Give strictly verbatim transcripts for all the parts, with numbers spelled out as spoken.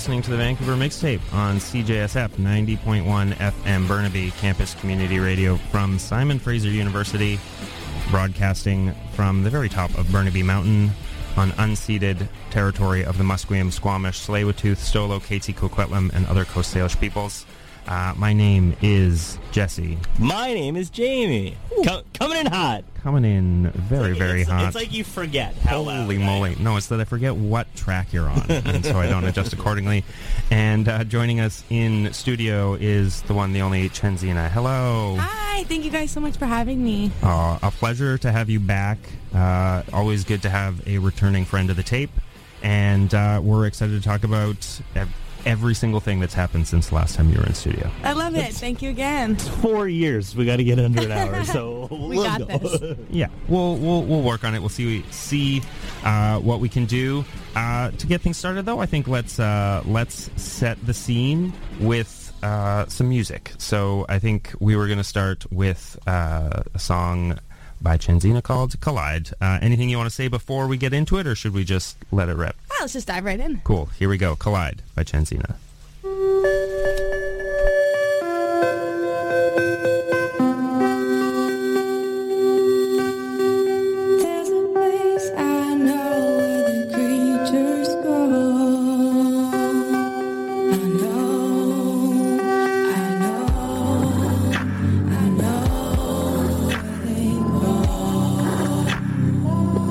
listening to the Vancouver Mixtape on C J S F ninety point one F M Burnaby Campus Community Radio from Simon Fraser University, broadcasting from the very top of Burnaby Mountain on unceded territory of the Musqueam, Squamish, Tsleil-Waututh, Stolo, Métis, Coquitlam, and other Coast Salish peoples. Uh, my name is Jesse. My name is Jamie. Com- coming in hot. Coming in very, like, very it's, hot. It's like you forget how Holy loud moly. No, it's that I forget what track you're on, and so I don't adjust accordingly. And uh, joining us in studio is the one, the only Chenzina. Hello. Hi, thank you guys so much for having me. Uh, a pleasure to have you back. Uh, always good to have a returning friend of the tape. And uh, we're excited to talk about ev- every single thing that's happened since the last time you were in studio. I love it. Thank you again. It's four years. We got to get under an hour, so we we'll got go. this. Yeah, we'll we'll we'll work on it. We'll see see uh, what we can do uh, to get things started. Though I think let's uh, let's set the scene with uh, some music. So I think we were going to start with uh, a song by Chenzina called Collide. Uh, anything you want to say before we get into it, or should we just let it rip? Well, let's just dive right in. Cool. Here we go. Collide by Chenzina.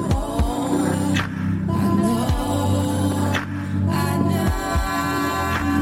I know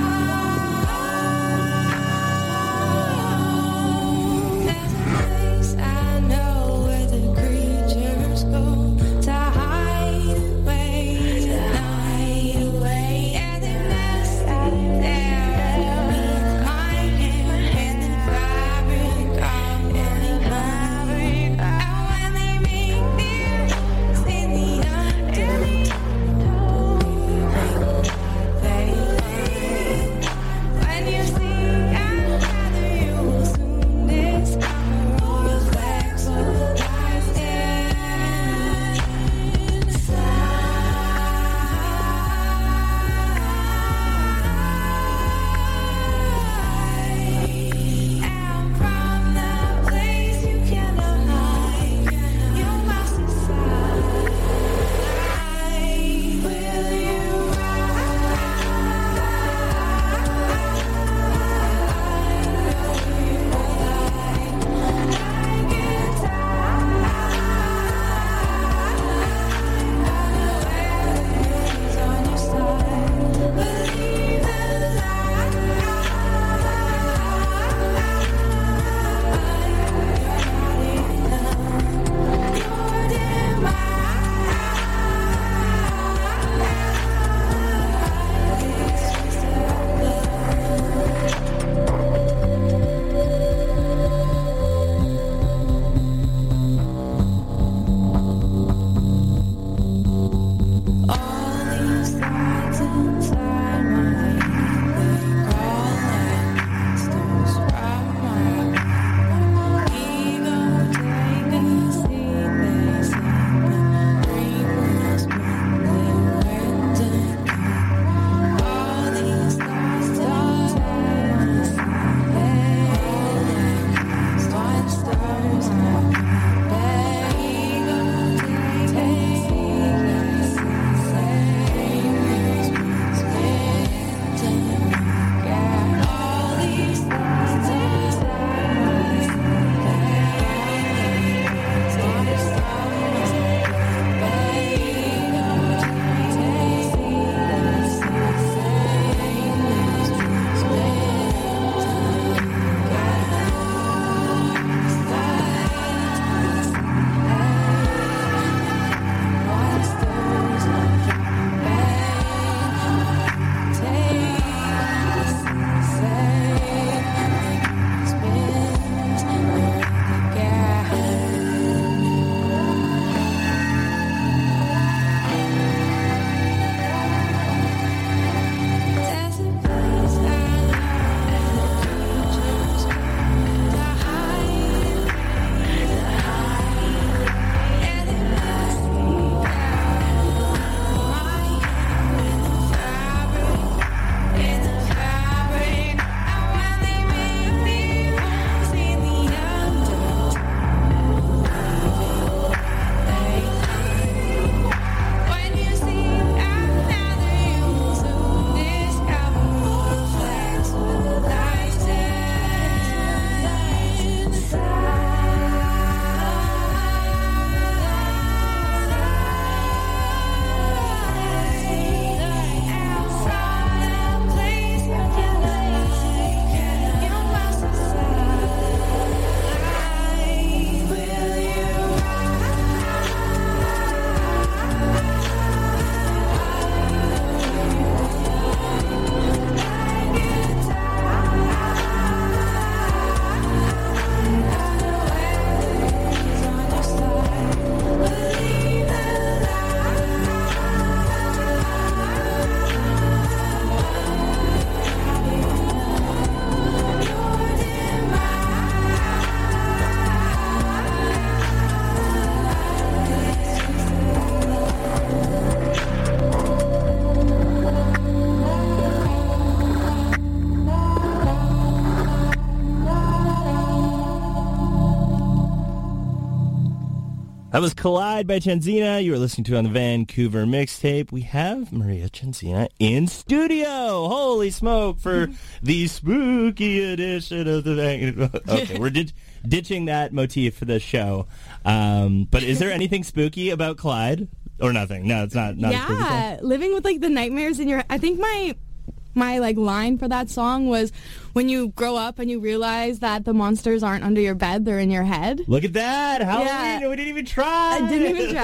That was Collide by Chenzina. You were listening to on the Vancouver Mixtape. We have Maria Chenzina in studio. Holy smoke for the spooky edition of the Vancouver. Okay, we're ditch- ditching that motif for the show. Um, but is there anything spooky about Clyde? Or nothing? No, it's not. not yeah, living with like the nightmares in your. I think my my like line for that song was when you grow up and you realize that the monsters aren't under your bed; they're in your head. Look at that! Halloween! Yeah. We didn't even try. I didn't even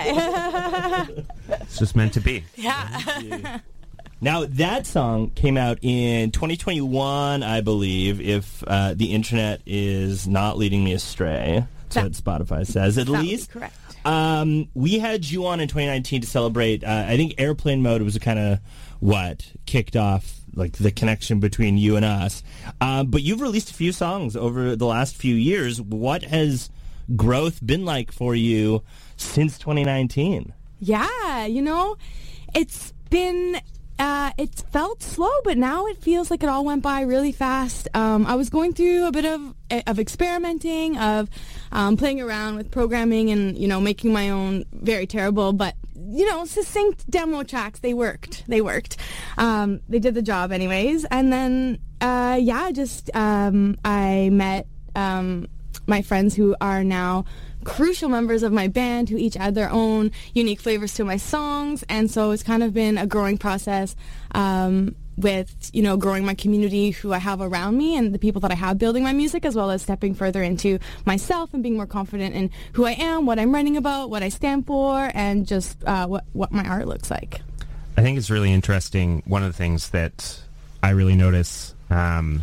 try. It's just meant to be. Yeah. Now, that song came out in twenty twenty-one, I believe, if uh, the internet is not leading me astray. That's what Spotify says, at that least. Correct. Um, we had you on in twenty nineteen to celebrate, uh, I think Airplane Mode was kind of what kicked off like the connection between you and us. Uh, but you've released a few songs over the last few years. What has growth been like for you since twenty nineteen? Yeah, you know, it's been... Uh, it felt slow, but now it feels like it all went by really fast. Um, I was going through a bit of of experimenting, of um, playing around with programming and, you know, making my own very terrible, but, you know, succinct demo tracks. They worked. They worked. Um, they did the job anyways. And then, uh, yeah, just um, I met um, my friends who are now crucial members of my band who each add their own unique flavors to my songs, and so it's kind of been a growing process um, with, you know, growing my community who I have around me and the people that I have building my music, as well as stepping further into myself and being more confident in who I am, what I'm writing about, what I stand for, and just uh, what, what my art looks like. I think it's really interesting. One of the things that I really notice um,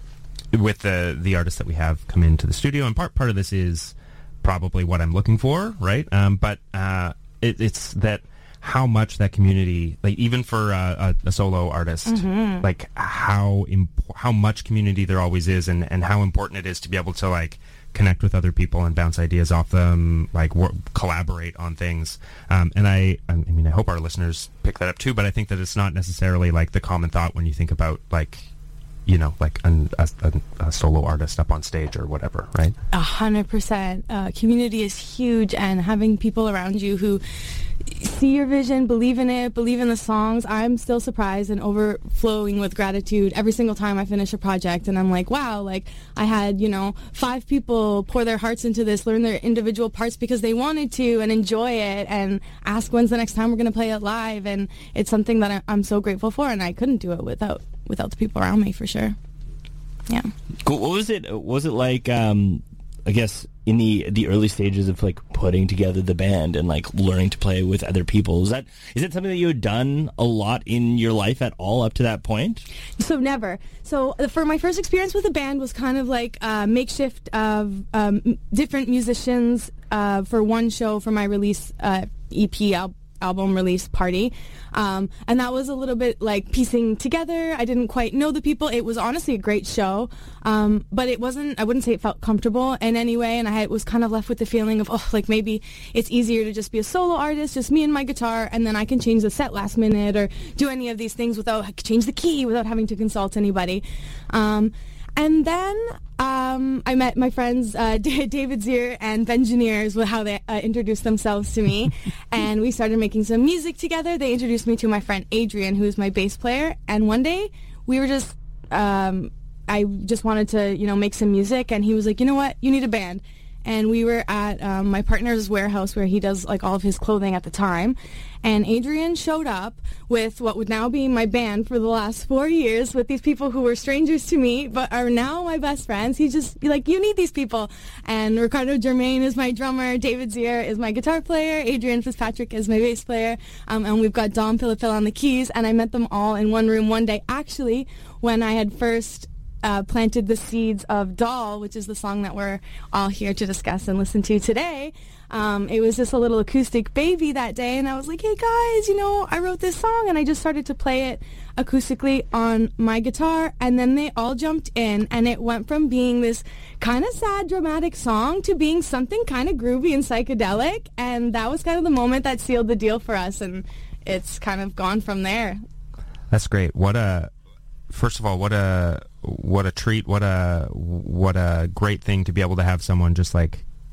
with the, the artists that we have come into the studio, and part, part of this is probably what I'm looking for, right? Um, but uh, it, it's that how much that community, like even for uh, a, a solo artist, mm-hmm. like how imp- how much community there always is, and, and how important it is to be able to like connect with other people and bounce ideas off them, like wor- collaborate on things. Um, and I, I mean, I hope our listeners pick that up too. But I think that it's not necessarily like the common thought when you think about like, you know, like an, a, a, a solo artist up on stage or whatever, right? A hundred percent. Uh, community is huge, and having people around you who see your vision, believe in it, believe in the songs. I'm still surprised and overflowing with gratitude every single time I finish a project, and I'm like, wow, like I had, you know, five people pour their hearts into this, learn their individual parts because they wanted to, and enjoy it, and ask when's the next time we're going to play it live, and it's something that I'm so grateful for, and I couldn't do it without without the people around me, for sure. Yeah. Cool. What was it? Was it like? Um, I guess in the the early stages of like putting together the band and like learning to play with other people. Is that is that something that you had done a lot in your life at all up to that point? So never. So uh, for my first experience with the band was kind of like a makeshift of um, different musicians uh, for one show for my release uh, E P album. album release party, um, and that was a little bit like piecing together. I didn't quite know the people. It was honestly a great show, um, but it wasn't, I wouldn't say it felt comfortable in any way, and I had, was kind of left with the feeling of, oh, like maybe it's easier to just be a solo artist, just me and my guitar, and then I can change the set last minute or do any of these things without, change the key without having to consult anybody. Um, And then um, I met my friends uh, David Zier and Bengineers with how they uh, introduced themselves to me, and we started making some music together. They introduced me to my friend Adrian, who is my bass player, and one day we were just, um, I just wanted to, you know, make some music, and he was like, you know what, you need a band. And we were at um, my partner's warehouse where he does like all of his clothing at the time. And Adrian showed up with what would now be my band for the last four years with these people who were strangers to me but are now my best friends. He's just like, you need these people. And Ricardo Germain is my drummer. David Zier is my guitar player. Adrian Fitzpatrick is my bass player. Um, and we've got Dom Filipil on the keys. And I met them all in one room one day, actually, when I had first Uh, planted the seeds of Doll, which is the song that we're all here to discuss and listen to today. Um, it was just a little acoustic baby that day, and I was like, hey guys, you know, I wrote this song, and I just started to play it acoustically on my guitar, and then they all jumped in, and it went from being this kind of sad, dramatic song to being something kind of groovy and psychedelic, and that was kind of the moment that sealed the deal for us, and it's kind of gone from there. That's great. What a, first of all, what a, what a treat, what a what a great thing to be able to have someone just like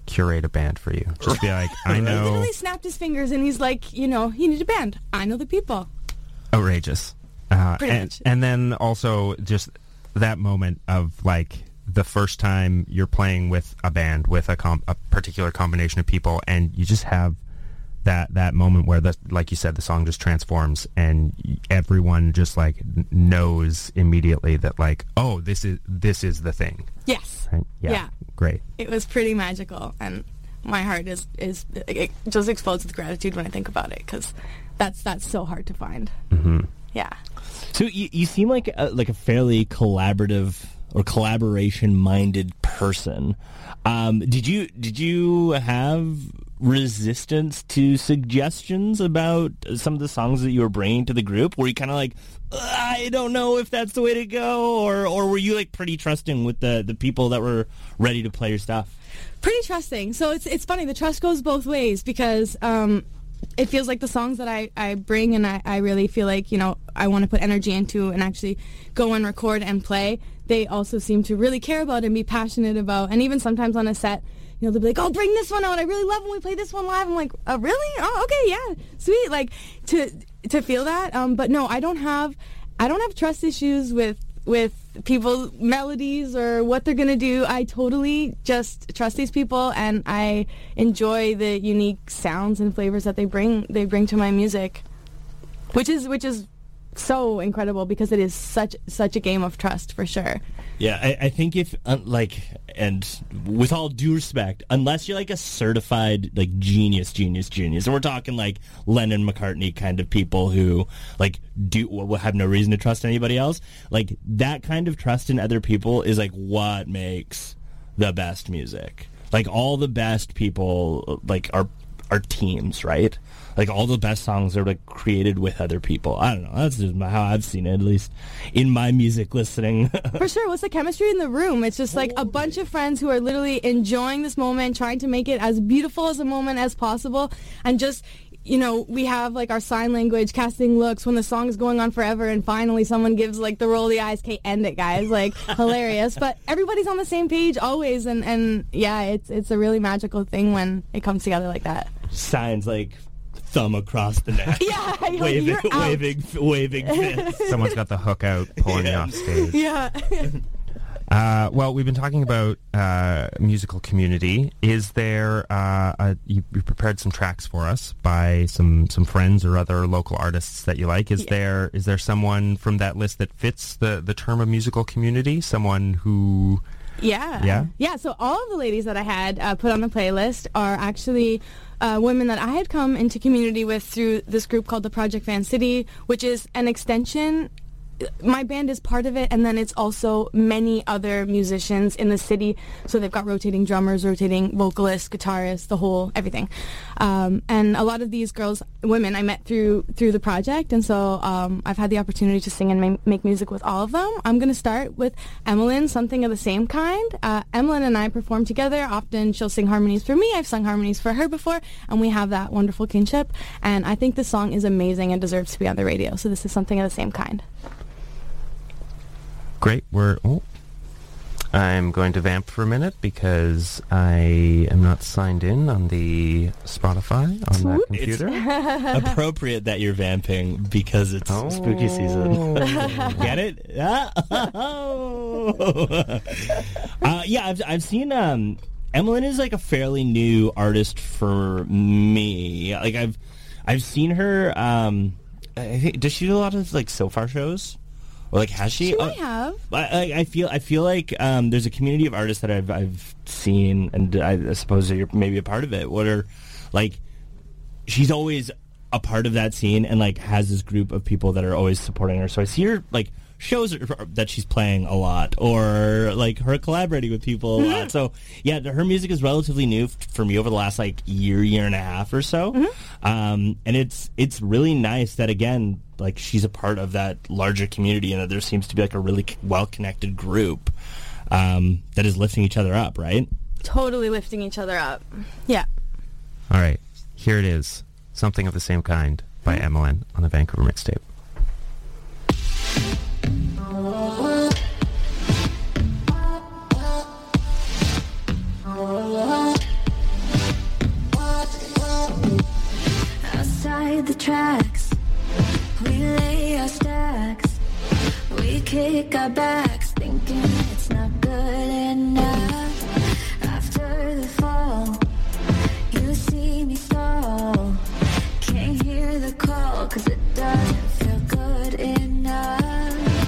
curate a band for you. Just be like, I He know. literally snapped his fingers and he's like, you know, you need a band. I know the people. Outrageous. Uh, Pretty and, much. and then also just that moment of like the first time you're playing with a band with a, com- a particular combination of people, and you just have that that moment where, the, like you said, the song just transforms, and y- everyone just like n- knows immediately that like, oh, this is this is the thing. Yes. Right? Yeah. Yeah. Great. It was pretty magical, and my heart is, is it just explodes with gratitude when I think about it, because that's that's so hard to find. Mm-hmm. Yeah. So you, you seem like a, like a fairly collaborative or collaboration-minded person. Um, did you did you have resistance to suggestions about some of the songs that you were bringing to the group? Were you kind of like, I don't know if that's the way to go, or or were you like pretty trusting with the the people that were ready to play your stuff? Pretty trusting. So it's it's funny. The trust goes both ways, because um, it feels like the songs that I, I bring and I, I really feel like, you know, I want to put energy into and actually go and record and play, they also seem to really care about and be passionate about. And even sometimes on a set, you know, they'll be like, oh, bring this one out. I really love when we play this one live. I'm like, oh, really? Oh, okay, yeah, sweet. Like, to to feel that. Um, but no, I don't have I don't have trust issues with with people's melodies or what they're gonna do. I totally just trust these people, and I enjoy the unique sounds and flavors that they bring they bring to my music, which is which is so incredible, because it is such such a game of trust, for sure. Yeah, I, I think if, uh, like, and with all due respect, unless you're like a certified, like, genius, genius, genius, and we're talking like Lennon, McCartney kind of people who, like, do will have no reason to trust anybody else, like, that kind of trust in other people is, like, what makes the best music. Like, all the best people, like, are are teams, right? Like, all the best songs are like created with other people. I don't know. That's just how I've seen it, at least in my music listening. For sure. What's the chemistry in the room? It's just like a bunch of friends who are literally enjoying this moment, trying to make it as beautiful as a moment as possible, and just, you know, we have like our sign language, casting looks when the song is going on forever, and finally someone gives like the roll the eyes, okay, end it, guys. Like, hilarious. But everybody's on the same page always, and, and yeah, it's it's a really magical thing when it comes together like that. Signs like thumb across the neck. Yeah, you're, waving, you're out. waving, waving fists. Someone's got the hook out, pulling you off stage. Yeah. Uh, well, we've been talking about uh, musical community. Is there, uh, a, you, you prepared some tracks for us by some, some friends or other local artists that you like. Is Yeah. there is there someone from that list that fits the, the term of musical community? Someone who... Yeah. Yeah? Yeah, so all of the ladies that I had uh, put on the playlist are actually uh, women that I had come into community with through this group called the Project Fan City, which is an extension. My band is part of it, and then it's also many other musicians in the city. So they've got rotating drummers, rotating vocalists, guitarists, the whole everything. Um, and a lot of these girls, women, I met through through the project, and so um, I've had the opportunity to sing and ma- make music with all of them. I'm going to start with Emmeline, Something of the Same Kind. Uh, Emmeline and I perform together. Often she'll sing harmonies for me. I've sung harmonies for her before, and we have that wonderful kinship. And I think this song is amazing and deserves to be on the radio. So this is Something of the Same Kind. Great. We're. Oh, I'm going to vamp for a minute because I am not signed in on the Spotify on that computer. Appropriate that you're vamping because it's Oh. spooky season. Get it? Ah, uh, yeah, I've I've seen. Um, Emmeline is like a fairly new artist for me. Like I've I've seen her. Um, I think does she do a lot of like SoFar shows? Or like has she? She Uh, might have. I, I I feel I feel like um, there's a community of artists that I've I've seen, and I, I suppose that you're maybe a part of it. What are like? She's always a part of that scene, and like has this group of people that are always supporting her. So I see her like shows that she's playing a lot, or like her collaborating with people a lot. So yeah, her music is relatively new f- for me over the last like year, year and a half or so. Mm-hmm. Um, and it's it's really nice that again, like she's a part of that larger community, and that there seems to be like a really well connected group um, that is lifting each other up, right? Totally lifting each other up. Yeah. All right. Here it is. Something of the Same Kind by Emmeline on the Vancouver Mixtape. tracks. We lay our stacks. We kick our backs, thinking it's not good enough. After the fall, you see me stall. Can't hear the call, cause it doesn't feel good enough.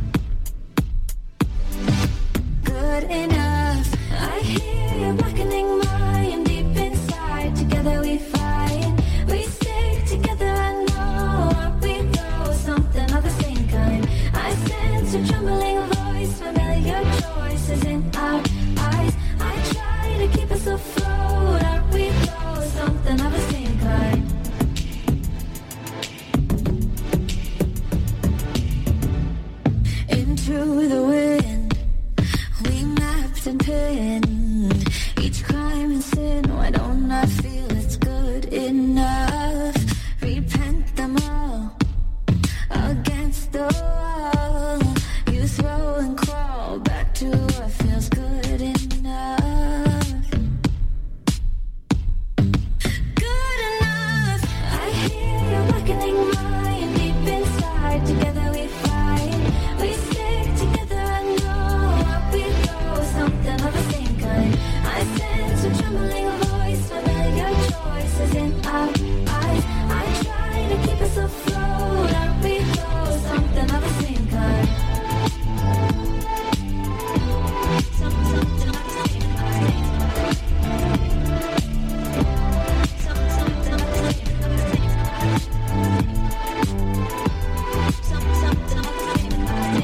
Good enough. I hear you blackening mine. Deep inside, together we fight. We stick together, I know. Aren't we though? Something of the same kind. I sense a trembling voice, familiar choices in our eyes. I try to keep us afloat. Aren't we though? Something of the same kind. Into the wind, we mapped and pinned each crime and sin. Why don't I feel it's good enough? Repent them all against the wall. You throw and crawl back to what feels good enough. Good enough. I hear you blackening mine. Deep inside, together we fight. We stick together, I know. Up we go, something of the same kind. I sense a trembling voice, familiar choices in our eyes. I try to keep us afloat. Aren't we though? Something of the same kind. Some- Something of the same kind. Some- Something of the same kind. Some- Something of the same kind.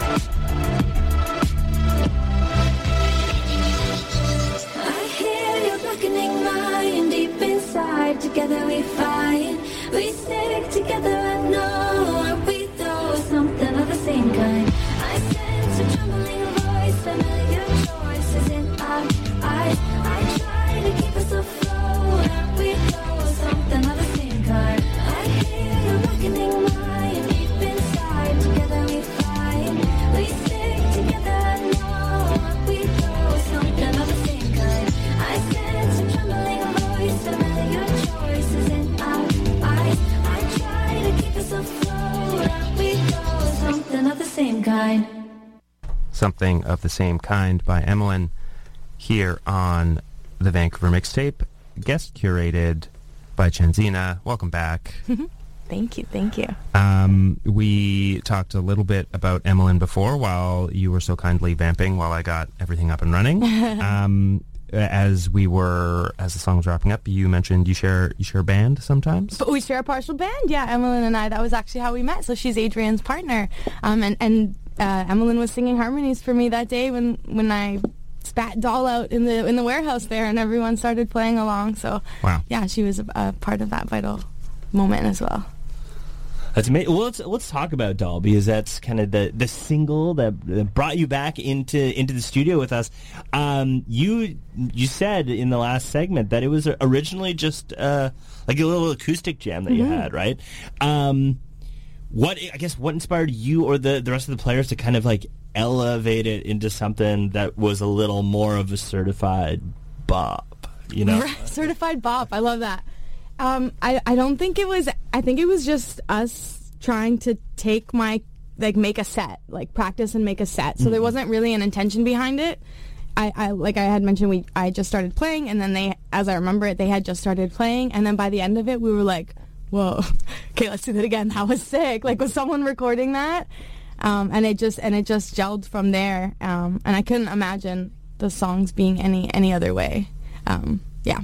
I hear you blackening mine. Deep inside, together we fight. We stick together, I know. Aren't we though? Something of the same kind. I sense a trembling voice, familiar choices in our eyes. I try to keep us afloat. Aren't we though? Something of the same kind. I hear you blackening mine. Deep inside, together we fight. We stick together, I know. Aren't we though? Something of the same kind. I sense a trembling voice, familiar choices in our eyes. I try to keep us afloat. Aren't we though? Something of the same kind. Something of the Same Kind by Emmeline here on the Vancouver Mixtape, guest curated by Chenzina. Welcome back. Thank you, thank you. Um, we talked a little bit about Emmeline before while you were so kindly vamping while I got everything up and running. um, as we were, as the song was wrapping up, you mentioned you share you share a band sometimes? But we share a partial band, yeah, Emmeline and I. That was actually how we met. So she's Adrian's partner. Um, and and uh, Emmeline was singing harmonies for me that day when, when I spat Doll out in the in the warehouse there, and everyone started playing along. So, wow. Yeah, she was a, a part of that vital moment as well. That's amazing. Well, let's let's talk about Doll, because that's kind of the, the single that, that brought you back into into the studio with us. Um, you you said in the last segment that it was originally just uh, like a little acoustic jam that mm-hmm. you had, right? Um, what I guess what inspired you or the the rest of the players to kind of like elevate it into something that was a little more of a certified bop, you know? Right, certified bop. I love that. Um, I, I don't think it was, I think it was just us trying to take my, like, make a set, like, practice and make a set. So mm-hmm. there wasn't really an intention behind it. I, I, like I had mentioned, we I just started playing, and then they, as I remember it, they had just started playing, and then by the end of it, we were like, whoa, okay, let's do that again. That was sick. Like, was someone recording that? Um, and it just, and it just gelled from there. Um, and I couldn't imagine the songs being any, any other way. Um, yeah.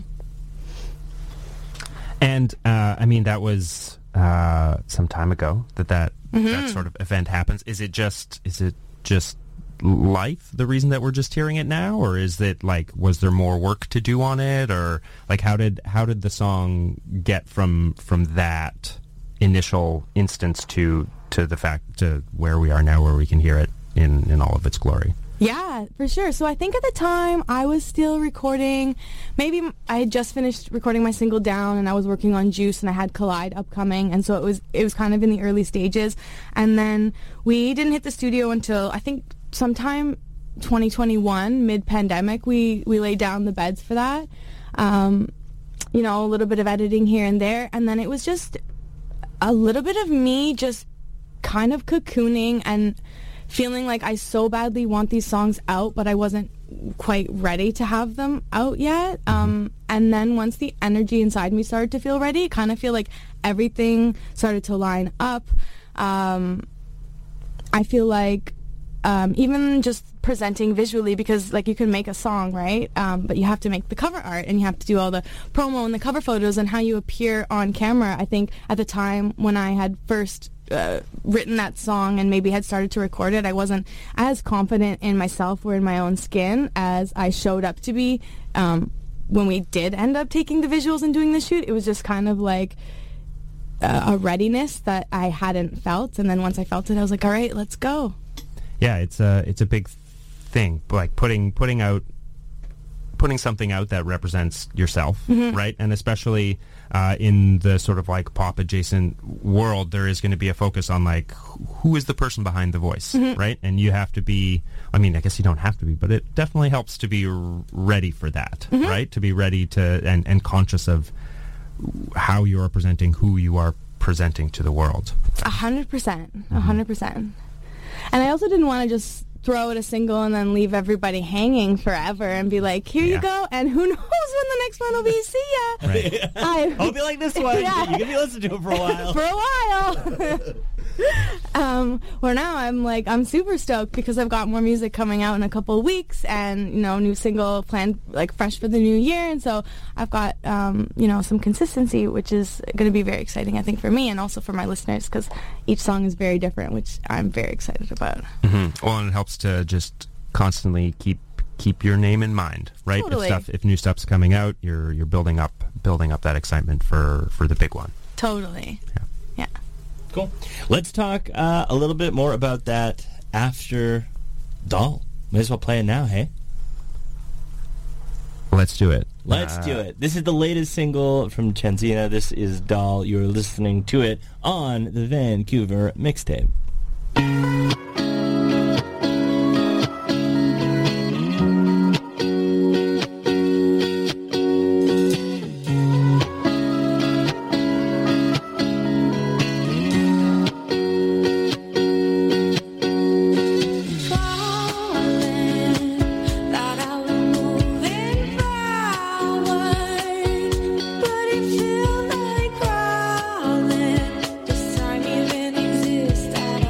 And, uh, I mean, that was uh, some time ago that that, mm-hmm. that sort of event happens. Is it just is it just life, the reason that we're just hearing it now? Or is it, like, was there more work to do on it? Or, like, how did how did the song get from from that initial instance to, to the fact, to where we are now, where we can hear it in, in all of its glory? Yeah, for sure. So I think at the time I was still recording, maybe I had just finished recording my single Down, and I was working on Juice, and I had Collide upcoming, and so it was it was kind of in the early stages. And then we didn't hit the studio until I think sometime twenty twenty-one, mid-pandemic. We, we laid down the beds for that. Um, you know, a little bit of editing here and there, and then it was just a little bit of me just kind of cocooning and feeling like I so badly want these songs out, but I wasn't quite ready to have them out yet. Um, and then once the energy inside me started to feel ready, kind of feel like everything started to line up. Um, I feel like um, even just presenting visually, because like you can make a song, right? Um, but you have to make the cover art and you have to do all the promo and the cover photos and how you appear on camera. I think at the time when I had first Uh, written that song and maybe had started to record it, I wasn't as confident in myself or in my own skin as I showed up to be um, when we did end up taking the visuals and doing the shoot. It was just kind of like uh, a readiness that I hadn't felt, and then once I felt it, I was like, all right, let's go. Yeah, it's a it's a big thing, like putting putting out putting something out that represents yourself, mm-hmm. right? And especially uh, in the sort of like pop adjacent world, there is going to be a focus on like who is the person behind the voice, mm-hmm. right? And you have to be, I mean, I guess you don't have to be, but it definitely helps to be r- ready for that, mm-hmm. right? To be ready to and, and conscious of how you are presenting, who you are presenting to the world. A hundred percent, a hundred percent. And I also didn't want to just throw out a single and then leave everybody hanging forever and be like, here yeah. you go, and who knows when the next one will be. See ya. Right. I hope you like this one. Yeah. You can be listening to it for a while. For a while. um, where now I'm like, I'm super stoked because I've got more music coming out in a couple of weeks, and, you know, new single planned like fresh for the new year, and so I've got, um, you know, some consistency, which is going to be very exciting, I think, for me and also for my listeners, because each song is very different, which I'm very excited about. Mm-hmm. Well, and it helps to just constantly keep keep your name in mind, right? Totally. If stuff, if new stuff's coming out, you're you're building up building up that excitement for, for the big one. Totally. Yeah. Yeah. Cool. Let's talk uh, a little bit more about that after Doll. May as well play it now, hey? Let's do it. Let's uh, do it. This is the latest single from Chenzina. This is Doll. You're listening to it on the Vancouver Mixtape. Feel like crawling. This time even exists. I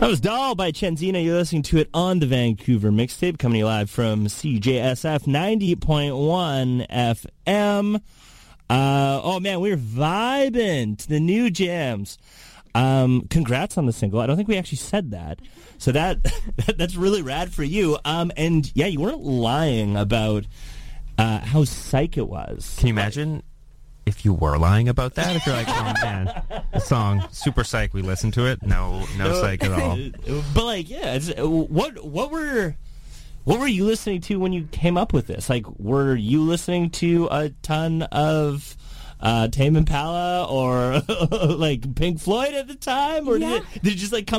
That was Doll by Chenzina. You're listening to it on the Vancouver Mixtape, coming to you live from C J S F ninety point one F M. Uh, oh, man, we're vibing to the new jams. Um, congrats on the single. I don't think we actually said that. So that that's really rad for you. Um, and, yeah, you weren't lying about uh, how psych it was. Can you imagine if you were lying about that? If you're like, oh, man, the song, super psych, we listened to it. No, no psych at all. But, like, yeah, it's, what what were... What were you listening to when you came up with this? Like, were you listening to a ton of uh, Tame Impala or like Pink Floyd at the time, or Yeah. did, it, did it just like come